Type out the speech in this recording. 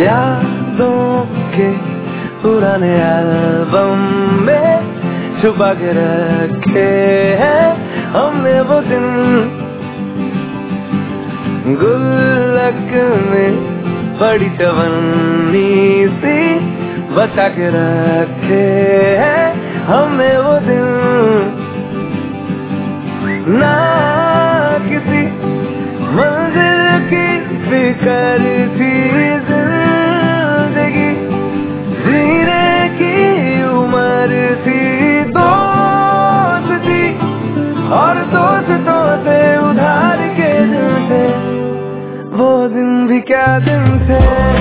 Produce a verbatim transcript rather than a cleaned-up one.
यादों के पुराने एल्बम में छुपा के रखे हैं हमने वो दिन, गुल्लक में बड़ी चवन्नी सी बचा के रखे हैं हमने वो दिन। ना किसी मंजिल की फिक्र थी, जिंदगी जीने की उम्र थी, दोस्ती और दोस्तों से उधार के दिन थे, वो दिन भी क्या दिन थे।